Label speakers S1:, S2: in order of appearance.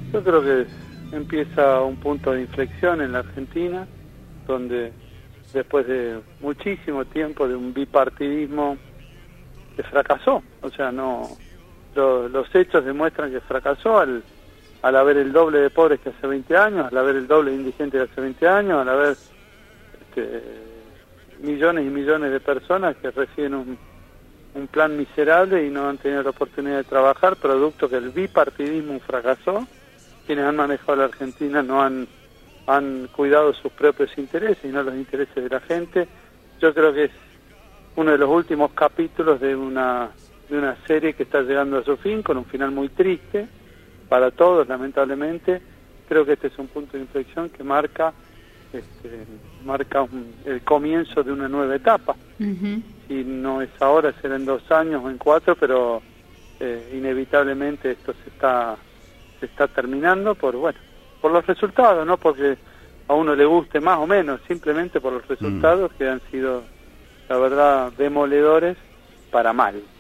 S1: Yo creo que empieza un punto de inflexión en la Argentina, donde después de muchísimo tiempo de un bipartidismo que fracasó, o sea, los hechos demuestran que fracasó al haber el doble de pobres que hace 20 años, al haber el doble de indigentes que hace 20 años, al haber millones y millones de personas que reciben un plan miserable y no han tenido la oportunidad de trabajar, producto que el bipartidismo fracasó. Quienes han manejado la Argentina no han cuidado sus propios intereses y no los intereses de la gente. Yo creo que es uno de los últimos capítulos de una serie que está llegando a su fin, con un final muy triste para todos, lamentablemente. Creo que este es un punto de inflexión que marca el comienzo de una nueva etapa. Si no es ahora, será en 2 años o en 4, pero inevitablemente esto se está terminando por los resultados, no porque a uno le guste más o menos, simplemente por los resultados que han sido, la verdad, demoledores para mal.